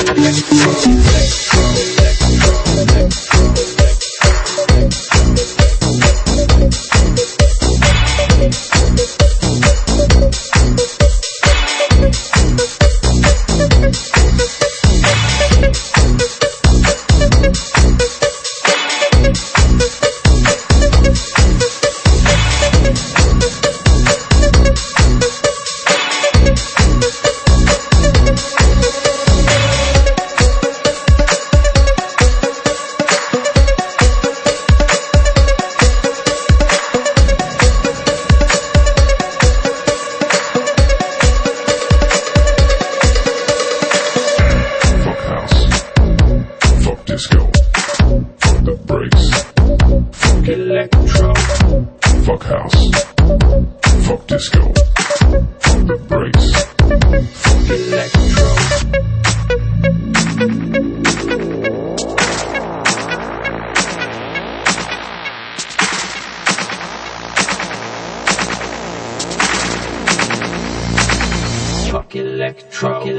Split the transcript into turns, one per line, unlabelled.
Disco, fuck the brakes, fuck electro, fuck house, fuck disco, fuck the brakes, fuck electro. Fuck electro.